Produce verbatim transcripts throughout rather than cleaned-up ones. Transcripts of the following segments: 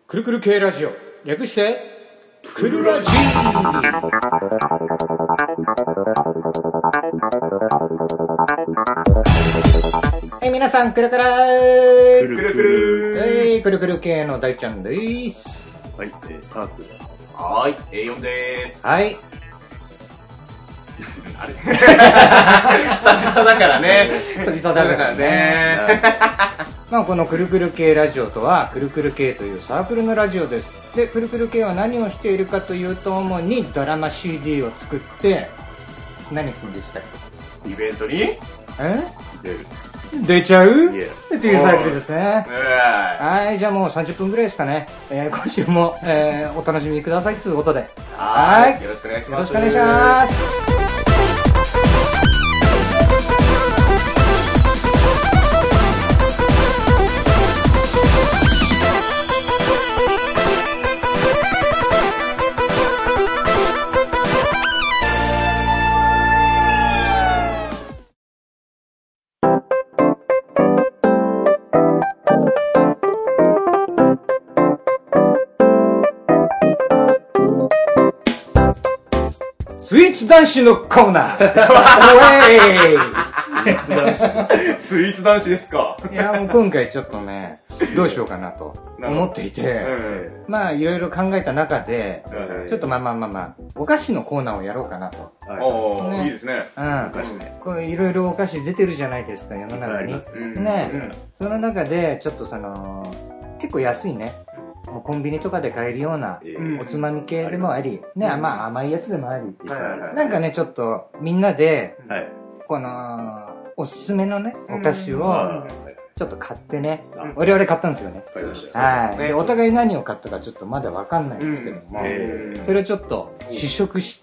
くるくる系ラジオ、略してくるラジ。はい、皆さんくるくるーくるくるはい、くるくる系の大ちゃんでーす。 はい、えー、パークだ。はーい、エーよん でーす。 はいあれ久々だからね。 久々だからね。まあこのくるくる系ラジオとは、くるくる系というサークルのラジオです。で、くるくる系は何をしているかというと、主にドラマ シーディー を作って、何するんでしたっイベントにけ？え出る。 出ちゃう？ Yeah. っていうサークルですね。 ははい、じゃあもうさんじゅっぷんぐらいですかね。えー、今週も、えー、お楽しみくださいということで。 はい。よろしくお願いします。 よろしくお願いします。スイーツ男子のコーナースイーツ男子。スイーツ男子ですか。 いや、もう今回ちょっとね、どうしようかなと思っていて、まあいろいろ考えた中で、ちょっとまあまあまあまあ、お菓子のコーナーをやろうかなと。 おー、いいですね。 うん。 お菓子ね。 これいろいろお菓子出てるじゃないですか、世の中に。ね。その中で、ちょっとその、結構安いね。もうコンビニとかで買えるようなおつまみ系でもあり、ね、まあ甘いやつでもあり、なんかね、ちょっとみんなで、この、おすすめのね、お菓子を、ちょっと買ってね、我々買ったんですよね。はい。で、お互い何を買ったかちょっとまだわかんないんですけども、それをちょっと試食して、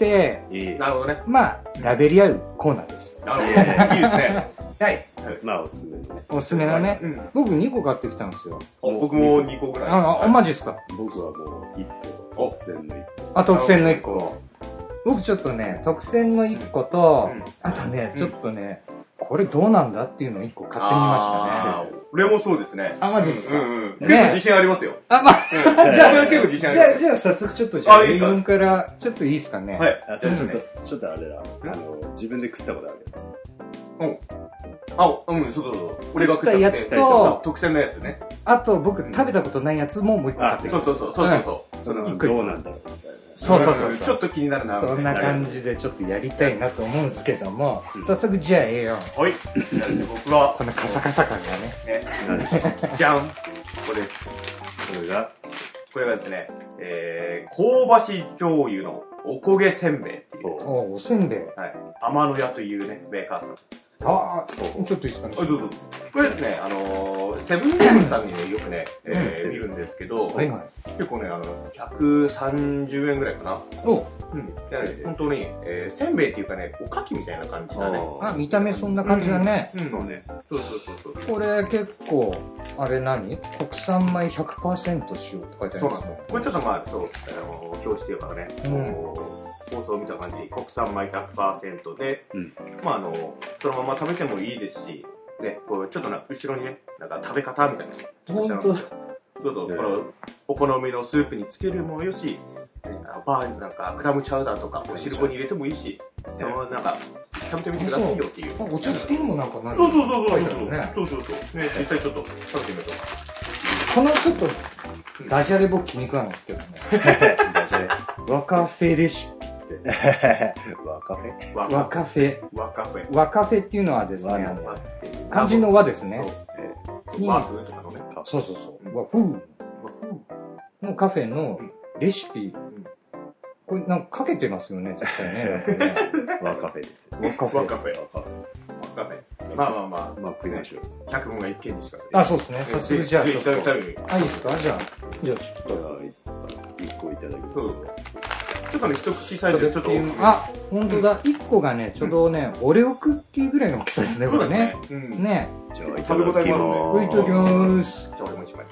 なるほどね。 まあ、食べり合うコーナーです。 なるほど。いいですね。 はい。 まあ、おすすめのね。 おすすめのね。僕にこ買ってきたんですよ。 僕もにこぐらい。 あ、あ、マジですか？ 僕はもういっこ。特選のいっこ。 あ、特選のいっこ。僕ちょっとね、特選のいっこと、あとね、ちょっとね、これどうなんだっていうのをいっこ買ってみましたね。 俺もそうですね。 あ、マジですか？ 結構自信ありますよ。 あ、まあ、 じゃあ、結構自信あります。 じゃあ、早速ちょっとじゃあ、エーよんからちょっといいですかね。 はい。 ちょっと、ちょっとあれだ。あの、自分で食ったことあるやつ。 うん。あ、うん、そうそうそう。俺が食ったやつと、 特選のやつね。 あと、僕食べたことないやつももういっこ買ってきた。 そうそうそう。そうそう。 その、どうなんだろうみたいな。 そうそうそう。 ちょっと気になるな。 そんな感じでちょっとやりたいなと思うんですけども、早速じゃあええよ。 はい。僕は、 このカサカサ感がね。 じゃん。これです。これが、これがですね、えー、香ばし醤油のおこげせんべいっていう。 お、おせんべい。 はい。天野屋というね、メーカーさん。 ああ、ちょっといいですかね。 どうぞ。これですね、あのー、セブンイレブンさんにね、よくね、えー、見るんですけど、はいはい。結構ね、あの、ひゃくさんじゅうえんぐらいかな。おうん。本当に、えー、せんべいっていうかね、おかきみたいな感じだね。 あ、見た目そんな感じだね。 そうね。そうそうそうそう。 これ結構、あれ何？国産米 ひゃくパーセント 使用って書いてあるんですよ。 これちょっとまあ、そう、あの、表紙っていうかね、放送を見た感じ、国産米 ひゃくパーセント で、まああの、そのまま食べてもいいですし、ね、こうちょっとな後ろにね、なんか食べ方みたいな。 本当だ。 そうそう、このお好みのスープにつけるもよし、バーになんかクラムチャウダーとかお汁粉に入れてもいいし、そのなんか食べてみてくださいよっていう。 お茶漬けにもなんかなる。 そうそうそうそうそうそうそうそうね、実際ちょっと食べてみましょう。 このちょっとダジャレ僕気に食わないんですけどね。 ダジャレ。 ワカフェレシピ。 ワカフェワカフェ。 ワカフェ。 ワカフェっていうのはですね、漢字の和ですね。 ワフとかのね。 そうそうそう。和風のカフェのレシピ。これなんかかけてますよね、絶対ね。 ワカフェですよ。 ワカフェ。 ワカフェ。ワカフェ。まあまあまあ。 まあ食いましょう。 百聞が一見にしか。 あ、そうですね。早速じゃあちょっと。あ、いいですか？じゃあ、じゃあちょっと。 一個いただきます。 ちょっとね、一口サイズでちょっと。 あ、本当だ。一個がね、ちょうどね、オレオクッキーぐらいの大きさですね、これね。ね。 じゃあ、いただきます。 いただきます。 じゃあ、俺も一枚。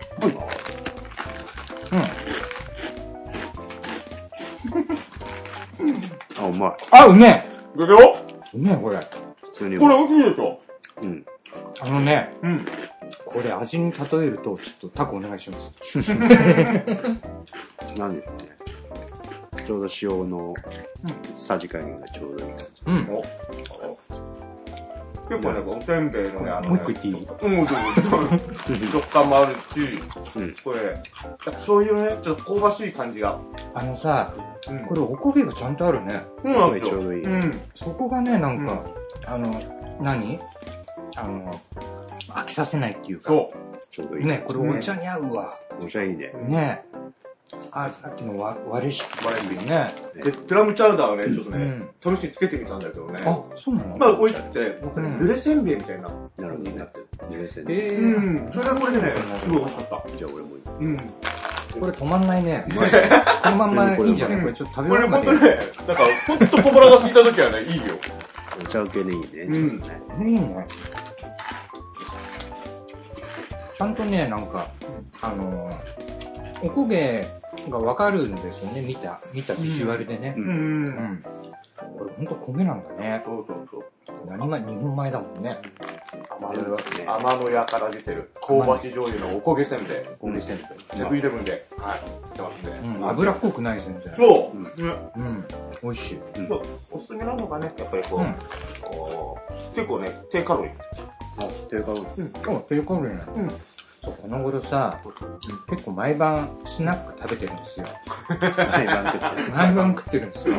うん。あ、うまい。 あ、うめえ。 どうぞ。 うめえ、これ。 普通に。 これ、いいでしょ。 うん。 あのね、 うん。 これ味に例えると、ちょっとタコお願いします。 なんでね。ちょうど塩のさじ加減がちょうどいい感じ。 うん。 結構ね、おせんべいのね、あの、 もう一個言っていい？ うん、食感もあるし、これ、醤油のね、ちょっと香ばしい感じが。 あのさ、これおこげがちゃんとあるね。 うん、ちょうどいい。 そこがね、なんか、あの、何あの、飽きさせないっていうか。 そう。 ちょうどいい。 ね、これお茶に合うわ。 お茶いいね。 ね。あ、さっきの割れし、割れしね。 で、クラムチャウダーをね、ちょっとね、試しにつけてみたんだけどね。 あ、そうなの？ まあ、美味しくて、僕ね、濡れせんべいみたいな感じになってる。 濡れせんべい。 うん。それがこれでね、すごい美味しかった。 じゃあ俺もいい。 うん。これ止まんないね。このまんまいいんじゃない？これちょっと食べようかね。 これほんとね、なんか、ほんと小腹が空いた時はね、いいよ。 お茶受けでいいね。 うん。いいね。ちゃんとね、なんか、あの、おこげがわかるんですよね、見た、見たビジュアルでね。うん。うん。これほんと米なんだね。 そうそうそう。 何米、日本米だもんね。 天の屋から出てる香ばし醤油のおこげせんべい。 おこげせんべい。 セブンイレブンで、はい、売ってますね。 脂っこくないせんべい。 そう。 うん。美味しい。 おすすめなのがね、やっぱりこう、結構ね、低カロリー。 あ、低カロリー。 うん。そう、低カロリーなの。うん。そう、この頃さ、結構毎晩スナック食べてるんですよ。 毎晩食ってる。 毎晩食ってるんですよ。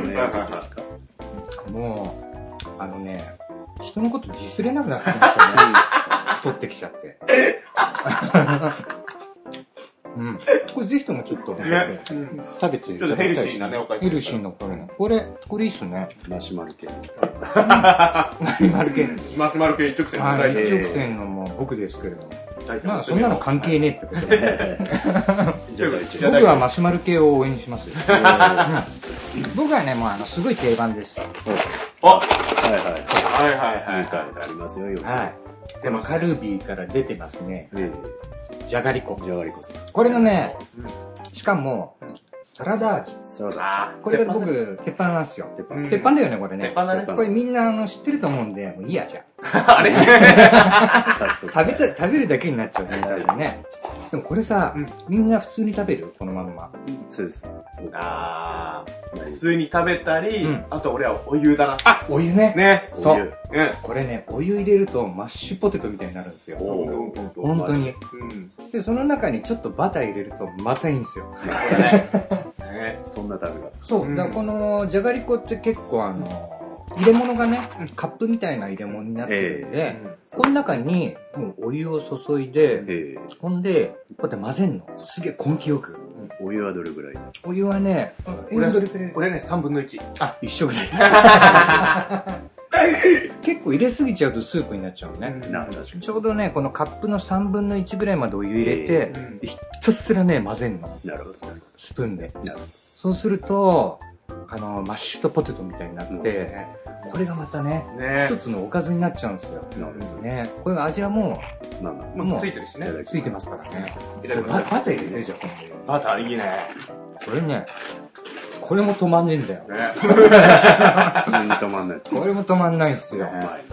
もう、あのね、人のことディスれなくなってきましたね。太ってきちゃって。うん。これぜひともちょっと食べて、食べていただきたい。 ヘルシーなね、おかず。 ヘルシーなこれ。これ、これいいっすね。 マシュマロ系。 マシュマロ系。 マシュマロ系一直線の大一直線のもう僕ですけれども。まあそんなの関係ねえってことで。僕はマシュマロ系を応援しますよ。僕はね、もうあの、すごい定番です。 あ、はいはい。はいはいはい。 ありますよ、よく。 はい。でもカルビーから出てますね。じゃがりこ。 じゃがりこさん。 これのね、しかも、サラダ味。 サラダ味。これが僕、鉄板なんですよ。鉄板。鉄板だよね、これね。 鉄板だね。 これみんなあの知ってると思うんで、もういいや、じゃあ。あれ食べた、食べるだけになっちゃうね、多分ね。でもこれさ、みんな普通に食べる？このまんま。 そうです。 あー。普通に食べたり、あと俺はお湯だな。 あ、お湯ね。 ね。 そう。これね、お湯入れるとマッシュポテトみたいになるんですよ。本当に。で、その中にちょっとバター入れるとまたいいんですよ。 そんな食べ方。 そう。だからこのじゃがりこって結構あの、入れ物がね、カップみたいな入れ物になってるんで、この中にもうお湯を注いで、ほんで、こうやって混ぜんの。すげえ根気よく。 お湯はどれぐらいですか？ お湯はね、 俺ね、さんぶんのいち。 あ、一緒ぐらい。結構入れすぎちゃうとスープになっちゃうね。ちょうどね、このカップのさんぶんのいちぐらいまでお湯入れて、ひたすらね、混ぜんの。 なるほど。 スプーンで。そうすると、あの、マッシュとポテトみたいになって、これがまたね、一つのおかずになっちゃうんですよ。ね。これ味はもう、 まあまあ、もうついてるしね。 ついてますからね。バター入れてじゃん、 バターいいね。 これね、これも止まんねえんだよ。 止まんない。 これも止まんないんすよ。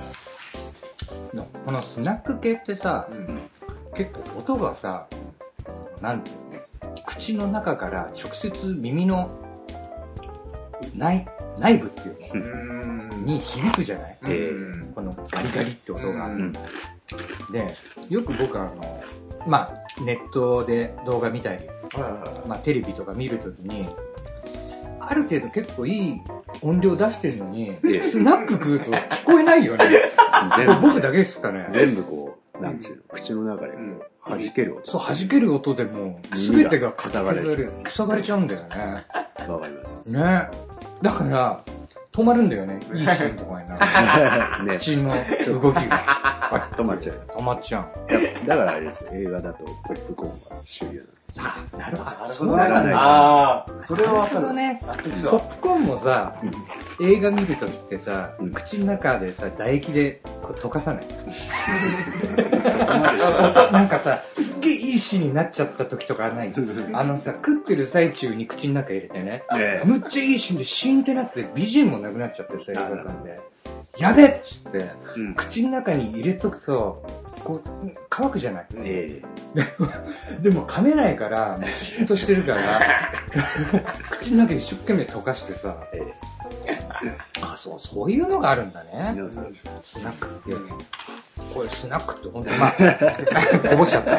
このスナック系ってさ、結構音がさ、なんていうの、口の中から直接耳の内内部っていうのに響くじゃない？このガリガリって音が。で、よく僕はあの、まあ、ネットで動画見たり、まあ、テレビとか見るときに、ある程度結構いい音量出してるのに、スナック食うと聞こえないよね。僕だけですかね。 全部こう、なんちゅうの、口の中で弾ける音。 そう、弾ける音でもう、すべてが塞がれる。塞がれちゃうんだよね。 わかります。 ね。だから、止まるんだよね。いいシーンとかになる。口の動きが。 止まっちゃう。 止まっちゃう。だからあれですよ。映画だとポップコーンが主流なんです。 さあ、なるほど。 そうならない。 ああ、それはわかるね。ポップコーンもさ、映画見るときってさ、口の中でさ、唾液で溶かさない。なんかさ、すっげえいいシーンになっちゃった時とかない？あのさ、食ってる最中に口の中入れてね、むっちゃいいシーンでシーンってなって ビージーエム もなくなっちゃってさ、映画館で。やべっつって、口の中に入れとくと、 こう、乾くじゃない。 ええ。でも噛めないから、もうシュッとしてるから、口の中で一生懸命溶かしてさ、ええ、あ、そう、そういうのがあるんだね。スナックって。これスナックってほんと、まあ、こぼしちゃった。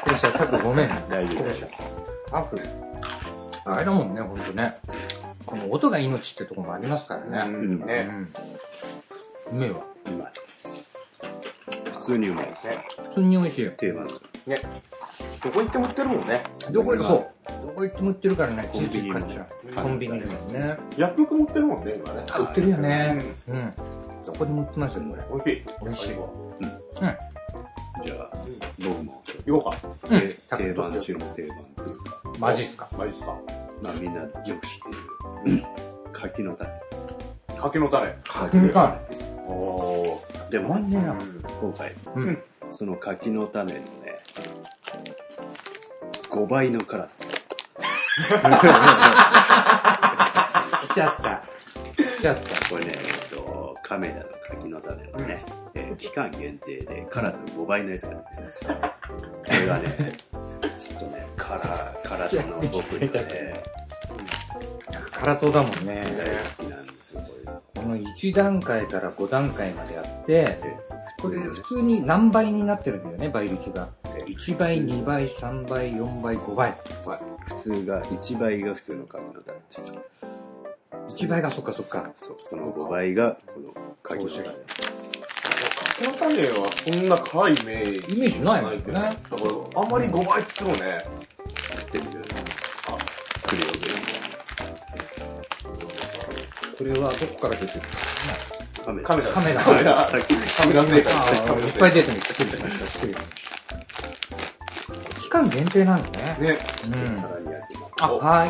こぼしちゃった。ごめん。 大丈夫です。 アフ。あれだもんね、ほんとね。この音が命ってとこもありますからね。うん。ね。うめえわ。うまい。 普通にうまい。 普通に美味しい。 定番です。 ね。どこ行っても売ってるもんね。 どこ行そう。どこ行っても売ってるからね、コンビニ買っちゃう。コンビニですね。 薬局も売ってるもんね、今ね。 売ってるよね。うん。どこでも売ってますよ、これ。 美味しい。 美味しい。うん。 じゃあ、僕も。 行こうか。定番中の定番っていうか。 マジっすか。 マジっすか。 まあみんなよく知ってる。柿の種。 柿の種。 柿の種。 おー。でも、今回、その柿の種のね、ごばいの辛さ。 来ちゃった。来ちゃった。 これね、えっと、亀田の柿の種のね、えー、期間限定で辛さごばいのやつが出てるんですよ。これがね、ちょっとね、辛、辛さの僕にはね、 辛党だもんね。 大好きなんですよ、これ。 このいち段階からご段階まであって、これ普通に何倍になってるんだよね、倍率が。いちばい、にばい、さんばい、よんばい、ごばい。 普通が、いちばいが普通の柿の種です。 いちばいがそっかそっか。 そう、そのごばいがこの柿の種。 柿の種はそんな辛いイメージ。 イメージないもんね。だからあんまりごばいって言ってもね。 やってみる。あ、クリオで。 これはどこから出てるカメラ。 カメラ。 カメラ。 カメラ。 さっきカメラメーカー。いっぱい出てる。作りました。作りました。期間限定なんだね。 ね。 うん。さらにやってます。 あ、はい。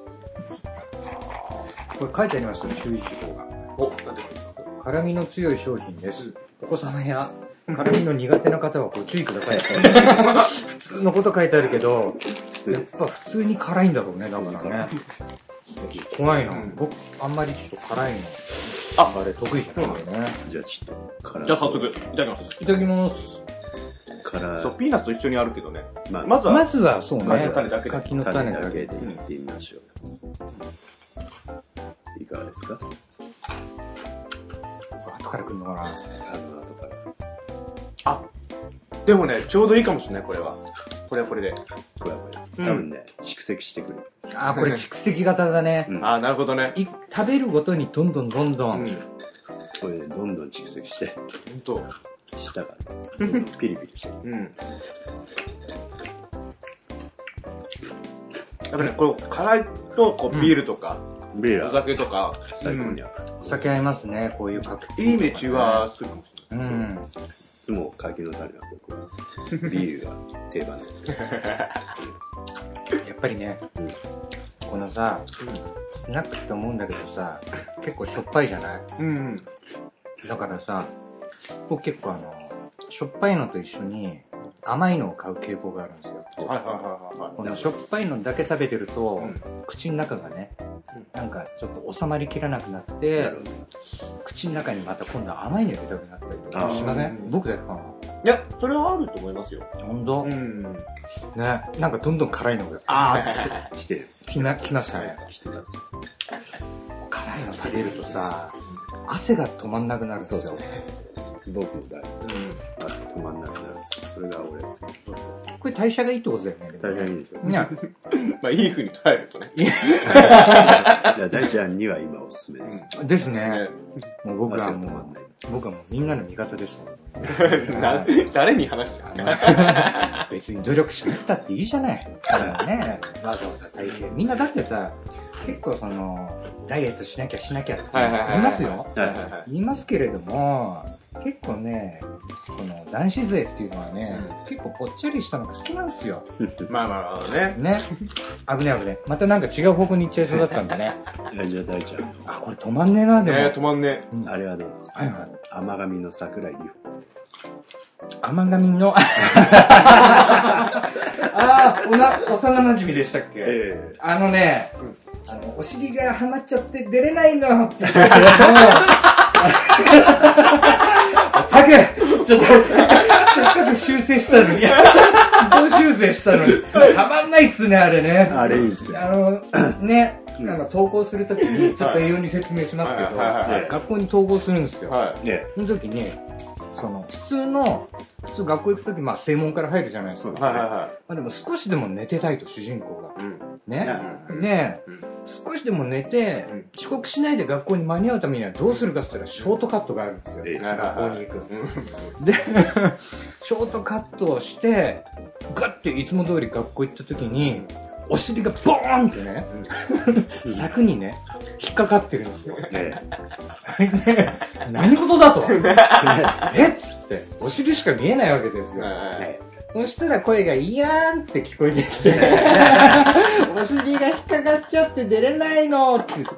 これ書いてありますよ、注意事項が。 お、 辛みの強い商品です。お子様や辛みの苦手な方はご注意ください。普通のこと書いてあるけど、やっぱ普通に辛いんだろうね、だからね。怖いな。僕、あんまりちょっと辛いの。あ、あれ得意じゃないんだよね。 じゃあちょっと辛い。 じゃあ早速、いただきます。 いただきます。 辛い。 そう、ピーナッツと一緒にあるけどね。 まずは、まずはそうね。 種だけで。 柿の種だけで。 いってみましょう。いかがですか？ 後から来るのかな？ あの後から。 あ、でもね、ちょうどいいかもしれない、これは。これはこれで。 これはこれ。多分ね、蓄積してくる。 あ、これ蓄積型だね。 あ、なるほどね。 食べるごとにどんどんどんどん。 これね、どんどん蓄積して。 ほんと。 舌がピリピリしてる。 うん。やっぱね、これ辛いとこうビールとか、 ビール、 お酒とか最高に合う。 お酒合いますね、こういうカクテル。 いい意味で中和するかもしれない。うん。 いつも柿の種は僕はビールが定番です。やっぱりね、このさ、スナックって思うんだけどさ、結構しょっぱいじゃない？うん。だからさ、僕結構あの、しょっぱいのと一緒に甘いのを買う傾向があるんですよ。 はいはいはいはい。 このしょっぱいのだけ食べてると、口の中がね、なんかちょっと収まりきらなくなって、口の中にまた今度は甘いの入れたくなったりとかしません？僕だけかな？ いや、それはあると思いますよ。 ほんと？ うん。 ね、なんかどんどん辛いのが、 ああ、来てる。 来ましたね。 来てますよ。 辛いの食べるとさ、汗が止まんなくなるんですよ。 そうそうそう。僕もだいぶ汗止まんなくなるんですよ。それが俺ですよ。 これ代謝がいいってことだよね。 代謝がいいでしょ。 まあいい風に捉えるとね。 大ちゃんには今おすすめです。 ですね。もう僕はもう、僕はもうみんなの味方ですもん。 誰に話してるか別に努力しなくたっていいじゃない。ね、わざわざ大変。みんなだってさ、結構その、ダイエットしなきゃしなきゃって言いますよ。言いますけれども、結構ね、この男子勢っていうのはね、結構ぽっちゃりしたのが好きなんですよ。 まあまあね。 ね。危ね危ね。またなんか違う方向に行っちゃいそうだったんだね。 じゃあ大ちゃん。 あ、これ止まんねえな、でも。 えー、止まんねえ。あれはどうですか？はいはい。甘神の桜井里穂。 甘神のああ、おな、幼馴染でしたっけ？えー、あのね、うん、あの、お尻がはまっちゃって出れないのって言ったけども、たく、 ちょっと、せっかく修正したのに、どう修正したのに、たまんないっすね、あれね。 あれいいっすよ。 あの、ね、なんか登校するときに、ちょっと栄養に説明しますけど、学校に登校するんですよ。その時に、その、普通の、普通学校行くとき、まあ、正門から入るじゃないですか。まあでも少しでも寝てたいと、主人公が。ね。で、少しでも寝て、遅刻しないで学校に間に合うためにはどうするかって言ったら、ショートカットがあるんですよ。学校に行く。で、ショートカットをして、ガッていつも通り学校行ったときに、お尻がボーンってね、柵にね、引っかかってるんですよ。何事だとえっつって、お尻しか見えないわけですよ。そしたら声がイヤーンって聞こえてきて、お尻が引っかかっちゃって出れないのって言って、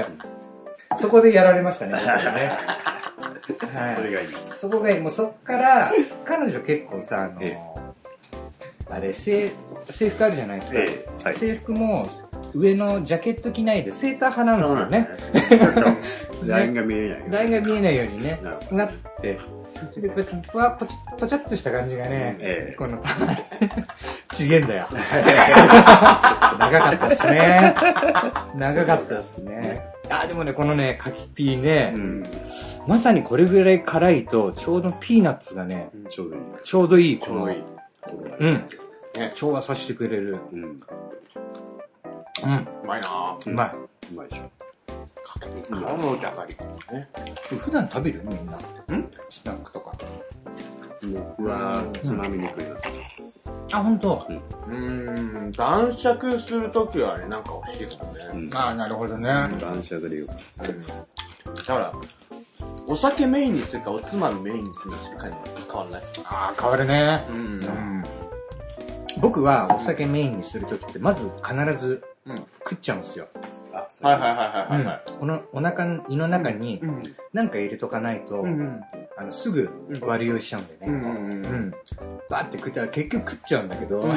そこでやられましたね。 それがいい。 そこがいい。もうそっから、彼女結構さ、あの、あれ、制服あるじゃないですか。ええはい、制服も上のジャケット着ないでセーター派なんですよね。 ラインが見えない。 ラインが見えないようにね、なっつって。で、こうやって、ポチッ、ポチャッとした感じがね、ええ、この、ちげえんだよ。長かったっすね。長かったっすね。あ、でもね、このね、柿ピーね、うん、まさにこれぐらい辛いと、ちょうどピーナッツがね、 ちょうどいい。 ちょうどいい、この、うん。調和させてくれる。うん。うん。うまいなぁ。うまい。 うまいでしょ。 かけてからのじゃがり。 普段食べるみんな。んスナックとか。 僕はつまみに食います。 あ、ほんと？ うん。晩酌するときはね、なんか欲しいかもね。 ああ、なるほどね。 晩酌でよく。 だから、お酒メインにするか、おつまみメインにするかに変わんない？ ああ、変わるね。うん。僕はお酒メインにするときって、まず必ず食っちゃうんですよ。 はいはいはいはいはい。 このお腹、胃の中に何か入れとかないと、あの、すぐ割り酔いしちゃうんでね。うん。バーって食ったら結局食っちゃうんだけど、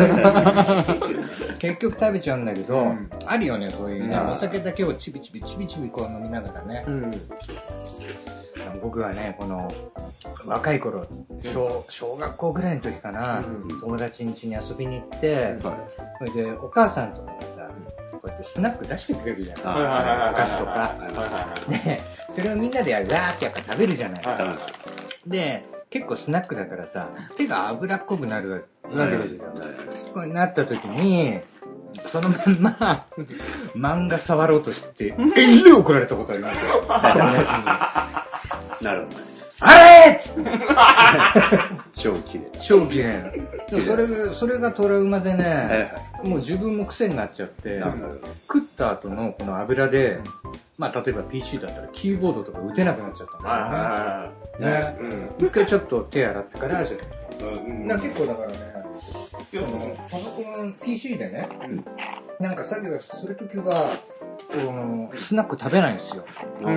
結局食べちゃうんだけど、あるよね、そういうね。お酒だけをちびちびちびちびこう飲みながらね。僕はね、この、若い頃、小、小学校ぐらいの時かな、友達ん家に遊びに行って、それで、お母さんとかがさ、こうやってスナック出してくれるじゃない。お菓子とか。で、それをみんなでわーってやっぱ食べるじゃない。で、結構スナックだからさ、手が脂っこくなるわけですよ。こうなった時に、そのまんま、漫画触ろうとして、えい怒られたことありますよ。 なるほどね。 あれっつって。 超綺麗。 超綺麗。それが、それがトラウマでね、もう自分も癖になっちゃって、食った後のこの油で、まあ例えば ピーシー だったらキーボードとか打てなくなっちゃったんだよね。ね。一回ちょっと手洗ってからじゃない。結構だからね、パソコン ピーシー でね、なんか作業するときは、スナック食べないんですよ。うん。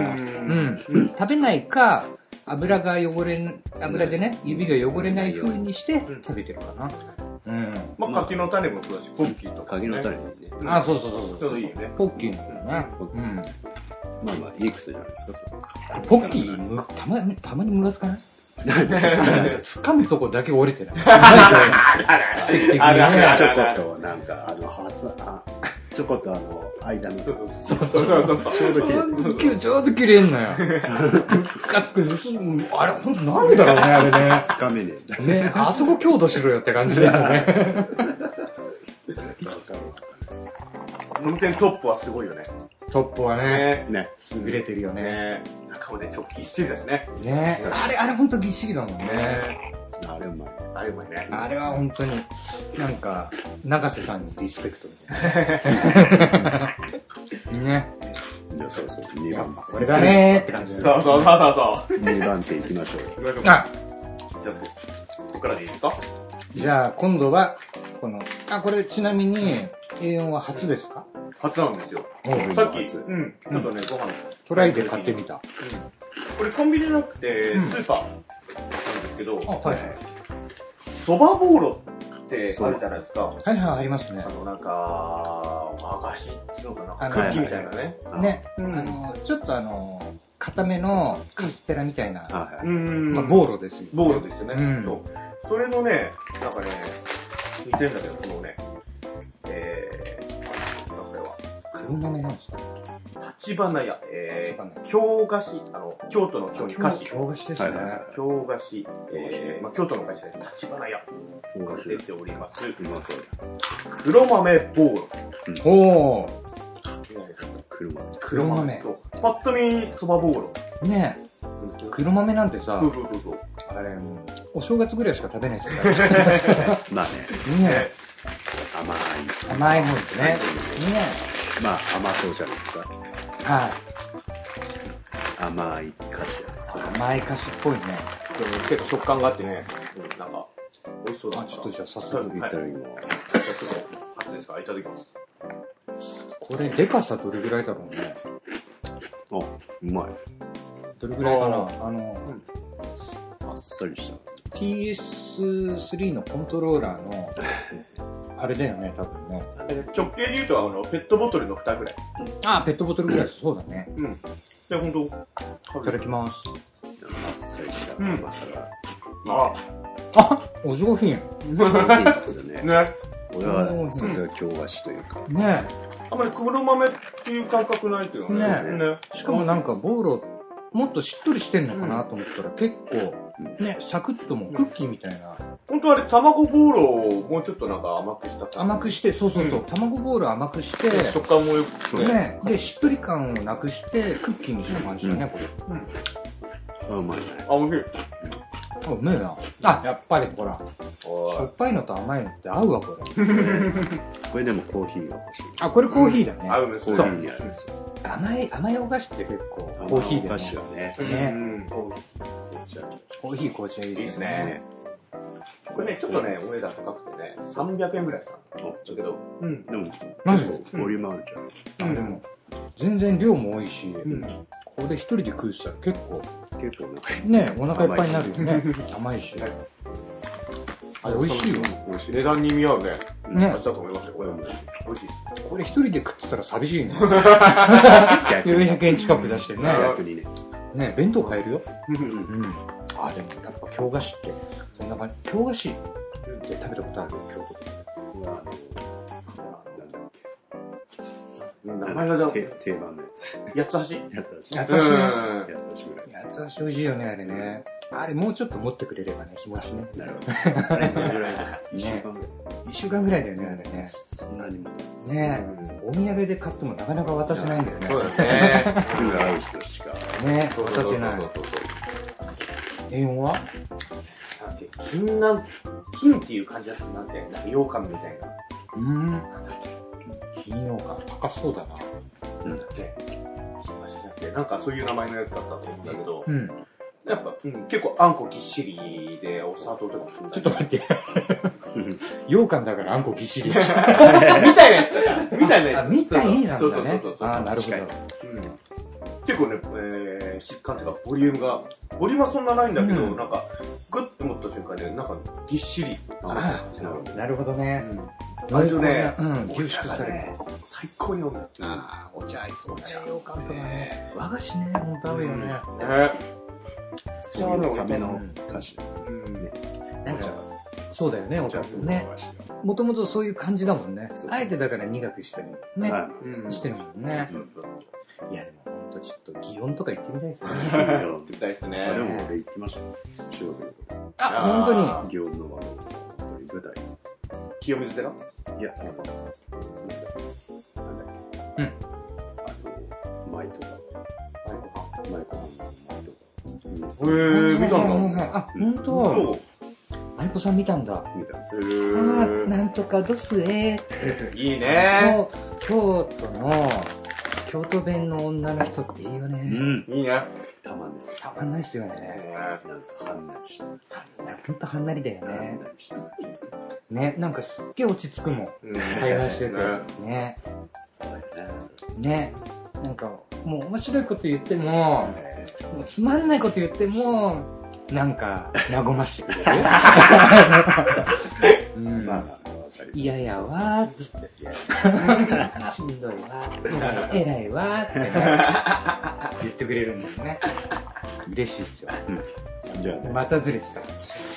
食べないか、油が汚れ、油でね、指が汚れない風にして食べてるかな。うん。 まあ、柿の種もそうだし、ポッキーとか。 柿の種ね。 あ、そうそうそうそう。 ちょうどいいよね。 ポッキーだよね。うん。 まあまあ、いい癖じゃないですか、それ。ポッキー、たまに、たまにムカつかない？掴むとこだけ折れてない。奇跡的にね。 ちょこっと、なんか、あの、はさ、ちょこっとあの、間の。 そうそうそう。ちょうど綺麗。ちょうど綺麗んのよ。ムカつくね。あれ、ほんとなんでだろうね、あれね。 つかめねえ。ね、あそこ強度しろよって感じだよね。 その点トップはすごいよね。 トップはね、 ね、 優れてるよね。 中までちょっとぎっしりだしね。 ね、あれ、あれほんとぎっしりだもんね。 あれうまい。 あれうまいね。 あれはほんとに、なんか、永瀬さんにリスペクトみたいな。ね。 じゃあそうそう、にばん。 これだねーって感じ。 そうそうそうそう。 にばん手いきましょう。 あ、じゃあ、ここからでいいですか？ じゃあ、今度は、この、あ、これちなみに、エーよん は初ですか？ 初なんですよ。さっき、うん、ちょっとね、ご飯。 トライで買ってみた。 これコンビニじゃなくて、スーパーなんですけど、そばボーロってあるじゃないですか。 はいはい、ありますね。 あの、なんか、和菓子っていうのかな、クッキーみたいなね。 ね、あの、ちょっとあの、 固めのカステラみたいな、まあ、ボーロですよ。 ボーロですよね。そう。それのね、なんかね、似てるんだけど、このね、えー、なんかこれは。 黒豆なんですか？ 立花屋、えー、京菓子、あの、京都の京に菓子。 京菓子ですね。 京菓子、えー、まあ、京都の菓子で立花屋が出ております。黒豆ボーロ。 おー。 黒豆。 黒豆。 パッと見、そばボーロ。 ねえ。黒豆なんてさ、 そうそうそうそう。 あれ、もう、お正月ぐらいしか食べないですよ。 まあね。 ね甘い。 甘いもんですね。ねまあ、甘そうじゃないですか。 はい。 甘い菓子じゃないですか。 甘い菓子っぽいね。 結構食感があってね、なんか、美味しそうだな。 ちょっとじゃあ早速いただきます。 初ですか？いただきます。 これ、でかさどれぐらいだろうね。 あ、うまい。 どれぐらいかな。あの、 あっさりした。 ピーエススリー のコントローラーの、あれだよね、多分ね。 直径で言うと、あの、ペットボトルの蓋ぐらい。 ああ、ペットボトルぐらい、そうだね。 うん。じゃあ、ほんと、 いただきます。 あっさりした甘さが。 ああ、お上品。 上品ですよね。 ね。 これは、さすが京菓子というか。 ねあんまり黒豆っていう感覚ないっていうのね。ね。しかもなんか、ボーロ、もっとしっとりしてんのかなと思ったら、結構、ね、サクッともクッキーみたいな。 本当あれ、卵ボーロをもうちょっとなんか甘くした甘くして、そうそうそう、卵ボール甘くして、 食感もよくね。で、しっとり感をなくして、クッキーにした感じだね、これ。 あ、うまいね。 あ、おいしい。 あ、うめえな。あ、やっぱりほら、しょっぱいのと甘いのって合うわ、これ。 これでもコーヒーが欲しい。 あ、これコーヒーだね。 合うね、 コーヒーにあるんですよ。 甘い、甘いお菓子って結構、コーヒーだよね。 お菓子はね。 ね。 コーヒー。 コーヒー紅茶いいですね。 これね、ちょっとね、お値段高くてね、さんびゃくえんぐらいさ。だけど、 うん。でも、 マジボリュームあるじゃん。 あ、でも、全然量も多いし、これで一人で食うしたら結構、 結構なんかね、お腹いっぱいになるよね。甘いし。あ、美味しいよ。 美味しい。値段に見合うね。 ね。 味だと思いますよ、これは。美味しいです。 これ一人で食ってたら寂しいね。よんひゃくえん近く出してね。 逆にね。 ね、弁当買えるよ。うん。あ、でもやっぱ京菓子って、そんな感じ。京菓子って食べたことある？京都とか。 名前が定番のやつ。 八つ橋？ 八つ橋。 八つ橋。 八つ橋ぐらい。 八つ橋美味しいよね、あれね。あれもうちょっと持ってくれればね、気持ちね。 なるほど。あれどれぐらいですか？ いっしゅうかんぐらい。いっしゅうかんぐらいだよね、あれね。 そんなにも。 ねお土産で買ってもなかなか渡せないんだよね。 そうですね。 すぐ会う人しか。 ね渡せない。栄養は金なん、金っていう感じだったなんて、なんか羊羹みたいな。 うん。なんだっけ金羊羹。高そうだな。 なんだっけなんかそういう名前のやつだったと思うんだけど、うん、やっぱ、うん、結構あんこぎっしりでお砂糖とかちょっと待って。羊羹だからあんこぎっしり。みたいなやつだから。みたいなやつ。 あ、みたいなんだね。 そうそうそうそう。 あ、なるほど。 結構ね、えー、質感っていうか、ボリュームが、ボリュームはそんなないんだけど、なんか、グッて持った瞬間で、なんか、ぎっしり。 なるほどね。 割とね、 凝縮される。 最高に飲む。 ああ、お茶合いそうね。羊羹とかね。和菓子ね、ほんと合うよね。ね。 そういうための菓子。 なんか、そうだよね、お茶ってね。もともとそういう感じだもんね。あえてだから苦くしたりね、してるもんね。いやでもほんとちょっと祇園とか行ってみたいですね。 行ってみたいですね。 でも俺行ってましたよ。中学の頃。 あ、ほんとに祇園の舞台。 清水寺？ いや、なんか、なんだっけ。うん。あの、舞とか。舞子はんの舞とか。 へぇー、見たんだ。 あ、ほんと。舞子さん見たんだ。 見た。へぁ。なんとかどすえー。いいねー。京都の、京都弁の女の人っていいよね。 うん。いいね。 たまんです。 たまんないっすよね。 なんかはんなりした。 ほんとはんなりだよね。 はんなりした。 ね、なんかすっげえ落ち着くもん。会話してて。ね。 そうだよね。ね。なんか、もう面白いこと言っても、もうつまんないこと言っても、なんか、和ましてくれる。 うん。まあまあ、わいやいやわーっつって。しんどいわー。えらいわーって言ってくれるんですね。嬉しいっすよ。 じゃあ、 またずれした。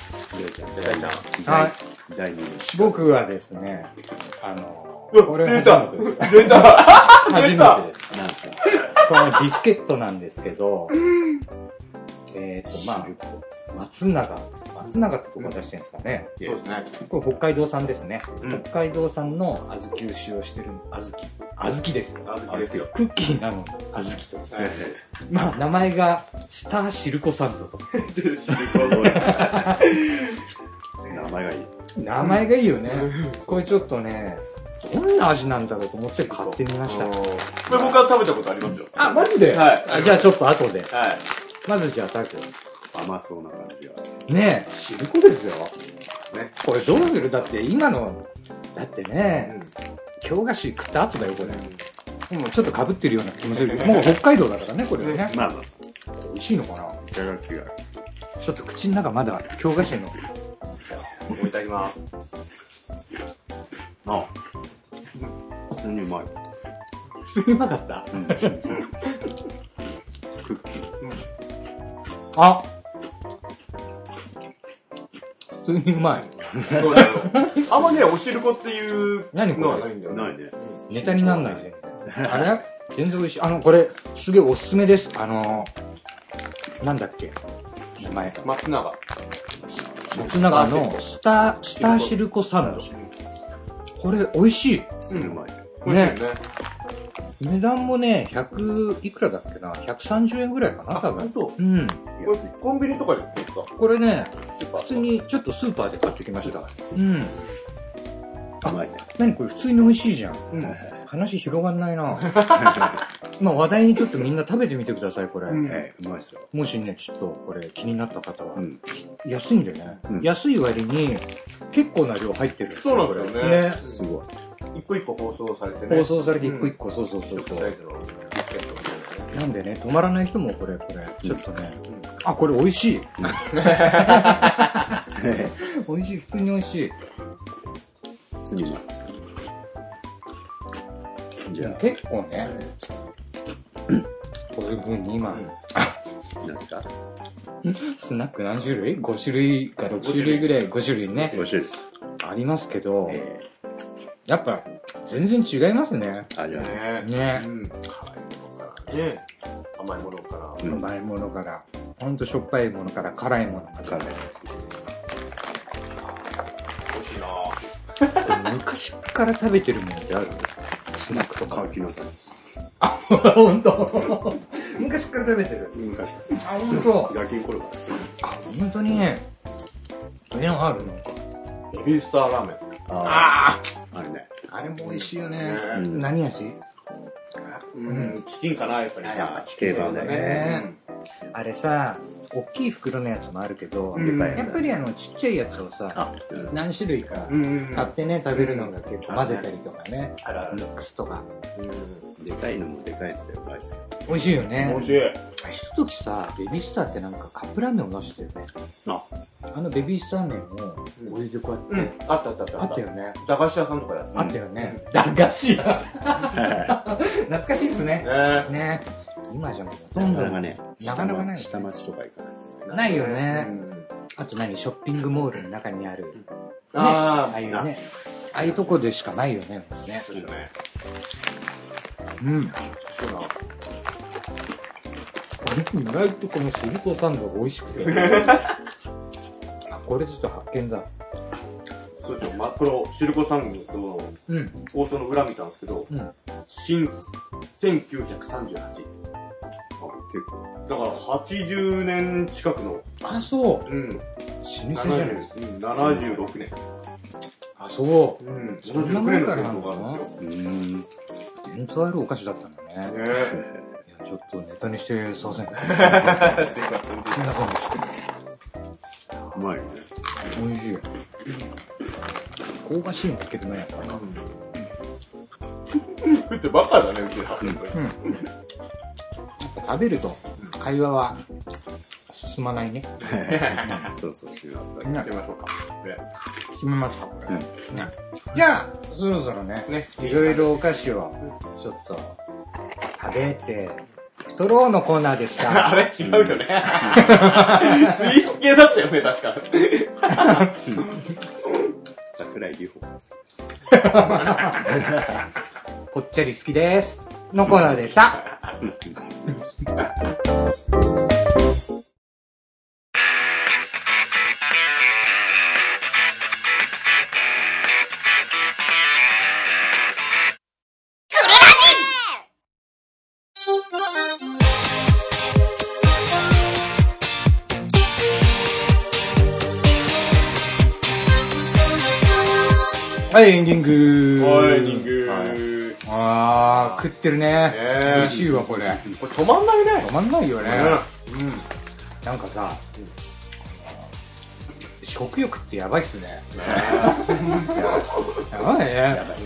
はい。だいに僕はですね、あの、 これ出た出た初めてです。なんですかこのビスケットなんですけど、えっと、まあ、松永。松永ってとこ出してるんですかね。 そうですね。 これ北海道産ですね。北海道産の小豆を使用してる小豆。小豆ですよ。 小豆ですよ。 クッキーなのに小豆と。まあ、名前がスターシルコサンドと。 名前がいい。 名前がいいよね。これちょっとね、どんな味なんだろうと思って買ってみました。これ僕は食べたことありますよ。 あ、マジで？ はい。 じゃあちょっと後で。 はい。 まずじゃあタク。 甘そうな感じが。 ねえ、シルコですよ。ね。これどうする？だって今の、だってね、京菓子食った後だよ、これ。もうちょっと被ってるような気もするけど、もう北海道だからね、これね。まあまあ。美味しいのかな？ いただきが。 ちょっと口の中まだ京菓子の。 いただきます。 あ、普通にうまい。 普通にうまかった？ クッキー。 あ、普通にうまい。 そうだよ。あんまね、おしるこっていうのはないんだよね。 ないね。 ネタになんないぜ。あれ全然美味しい。あの、これ、すげえおすすめです。あの、なんだっけ名前。 松永。 松永のスター、スターシルコサンド。これ、美味しい。 うん、うまい。 美味しいよね。 値段もね、ひゃくいくらだっけな ?ひゃくさんじゅうえんぐらいかな多分。 本当？ うん。 これコンビニとかで売ってるんですか？ これね、普通にちょっとスーパーで買ってきました。うん。 うまいね。 何これ普通に美味しいじゃん。 うん。 話広がんないなまあ話題にちょっとみんな食べてみてください、これ。 うん。うまいですよ。 もしね、ちょっとこれ気になった方は。 うん。 安いんだよね。安い割に結構な量入ってるんですよ。そうなんですよね。 ね。 すごい。 一個一個包装されてね。 包装されて一個一個、そうそうそうそう。なんでね、止まらない人もこれ、これ、ちょっとね。あ、これ美味しい。美味しい、普通に美味しい。 すみません。 じゃあ結構ね、こういう風に今、 何ですか？ スナック何種類 ?ご 種類かろく種類ぐらい、ご種類ね。 ご種類。 ありますけど、やっぱ全然違いますね。 あ、じゃあね。 ね。 ね。甘いものから。 甘いものから、ほんとしょっぱいものから、辛いものから。 辛い。 美味しいな昔から食べてるものってある？スナックとか。 柿の種です。 あ、ほんと昔から食べてる。 昔。 あ、ほんと。 ガキンコロが好き。 あ、ほんとにね。そういうのあるのか。 ベビースターラーメン。 ああれね。 あれも美味しいよね。 うん、 何味？ うん、チキンかな、やっぱり。 やっぱチキンだね。 あれさ、大きい袋のやつもあるけど、やっぱりあのちっちゃいやつをさ、何種類か買ってね、食べるのが結構混ぜたりとかね、ミックスとか。 でかいのもでかいのでうまいですよ。 美味しいよね。 美味しい。 ひとときさ、ベビースターってなんかカップラーメンを出してるね。ああのベビースター麺をお湯でこうやって。 あったあったあった。 あったよね。 駄菓子屋さんとかやってあったよね。駄菓子屋。懐かしいっすね。ね。今じゃもうほとんど。なかなかね。なかなかない。 下町とか行かない。 ないよね。あと何ショッピングモールの中にある。 ああ。 ああいうね。ああいうとこでしかないよね。ね。 そうだね。 うん。そうだ。意外とこのシルコサンドが美味しくて。あ、これちょっと発見だ。 そうですよ。このシルコサンドと放送の裏見たんですけど、新せんきゅうひゃくさんじゅうはち。 結構。 だからはちじゅうねん近くの。 あ、そう。 うん。 老舗じゃないですか。ななじゅうろくねん。 あ、そう。 うん。 そんな前からなんだな。 うん。 伝統あるお菓子だったんだね。 ねえ。ちょっとネタにしてすいません。すいません。 すいません。 うまいね。 美味しい。香ばしいのつけるね、やっぱな。 食ってばっかだね、うちは。 食べると会話は進まないね。 そうそう、閉めますか。 閉めましょうか。 閉めますか、これ。 じゃあ、そろそろね、いろいろお菓子をちょっと食べて、太ろうのコーナーでした。 あれ違うよね。スイーツ系だったよね、確か。 桜井里穂です。 ぽっちゃり好きです。のコーナーでした。はい、エンディング。 はい、エンディング。 あー、食ってるね。美味しいわ、これ。 これ止まんないね。 止まんないよね。うん。なんかさ、食欲ってやばいっすね。やばいね。やばい。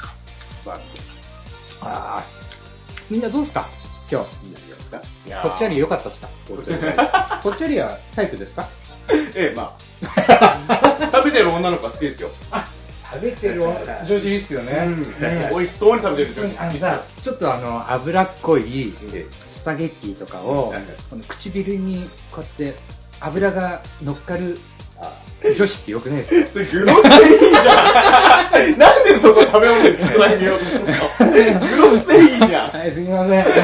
あー、みんなどうすか今日。みんなどうですかぽっちゃり良かったっすかぽっちゃりぽっちゃりはタイプですかええ、まあ。食べてる女の子は好きですよ。 食べてる女子いいっすよね。 美味しそうに食べてる女子。 あのさ、ちょっとあの脂っこいスパゲッティとかを唇にこうやって脂が乗っかる女子ってよくないですか？ それグロスでいいじゃん。なんでそこ食べ物につなげようとするの？グロスでいいじゃん。 はい、すみません。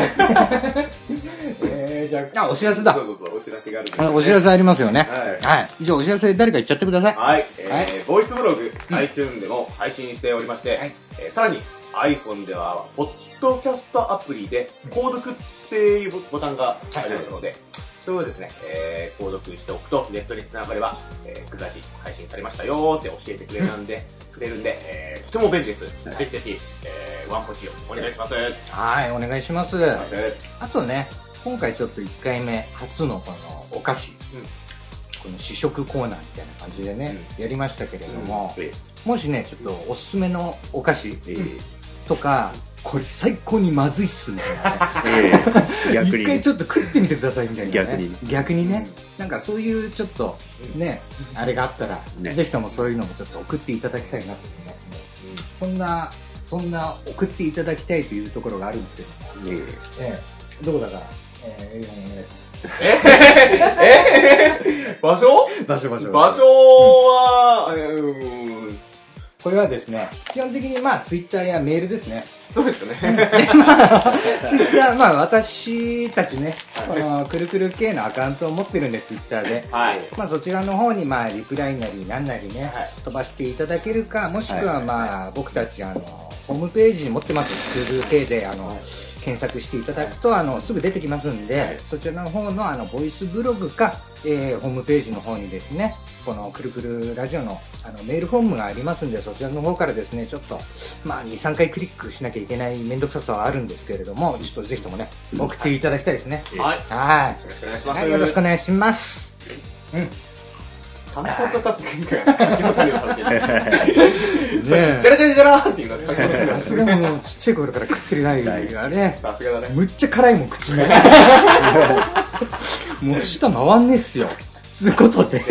えー、じゃあ、あ、お知らせだ。 そうそうそう、お知らせがあるんですね。 お知らせありますよね。 はい。 はい。以上、お知らせ誰か言っちゃってください。 はい。えー、ボイスブログ、iTunes でも配信しておりまして、えー、さらに iPhone では、ポッドキャストアプリで、購読っていうボタンがありますので、それをですね、えー、購読しておくと、ネットにつながれば、えー、クラジ配信されましたよーって教えてくれるんで、くれるんで、えー、とても便利です。ぜひぜひ、えー、ワンポチをお願いします。 はい、お願いします。あとね、今回ちょっといっかいめ初のこのお菓子、うん、この試食コーナーみたいな感じでね、うん、やりましたけれども、うん、もしねちょっとおすすめのお菓子、うん、とかこれ最高にまずいっすみたいなね、えー、一回ちょっと食ってみてくださいみたいなね、逆に逆にね、うん、なんかそういうちょっとね、うん、あれがあったら、ね、ぜひともそういうのもちょっと送っていただきたいなと思いますね、うん、そんなそんな送っていただきたいというところがあるんですけども、うん、えー、どこだかえー、お願いします。 えー、えー、場所場所場所。 場所は、えー、 これはですね、基本的にまあツイッターやメールですね。 そうですね。 まあ、ツイッター、まあ私たちね、このくるくる系のアカウントを持ってるんで、ツイッターで。はい。まあそちらの方にまあリプライなりなんなりね、はい、飛ばしていただけるか、もしくはまあ僕たちあの、ホームページに持ってます。くるくる系で、あの、はい、検索していただくと、あの、すぐ出てきますんで、はい、そちらの方の、あの、ボイスブログか、えー、ホームページの方にですね、このくるくるラジオの、あの、メールフォームがありますんで、そちらの方からですね、ちょっと、まあ、に、さんかいクリックしなきゃいけないめんどくささはあるんですけれども、ちょっとぜひともね、送っていただきたいですね。 はい。 はい。 よろしくお願いします。 はい、よろしくお願いします。うん。 三本とたすきが柿の種を食べてる。ねえ。じゃらじゃらじゃらーっていうのがさすがもうちっちゃい頃から食ってるないがね。 さすがだね。 むっちゃ辛いもん口に。もう舌回んねえっすよ。つうことで。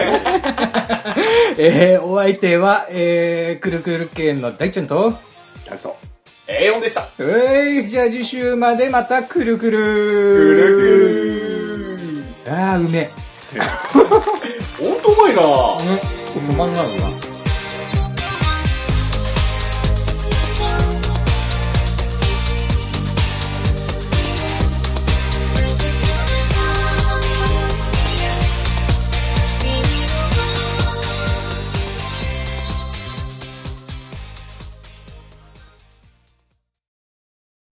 えー、お相手は、えー、くるくる系の大ちゃんと、 タクト。 えーよんでした。 えー、じゃあ次週までまたくるくる。 くるくる。 あー、うめえ。 ほんとうまいなぁ。 うん。止まんないな。